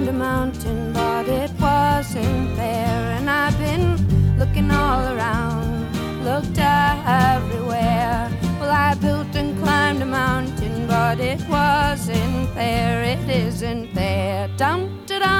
a mountain, but it wasn't there. And I've been looking all around, looked everywhere. Well, I built and climbed a mountain, but it wasn't there. It isn't there. Dum da dum.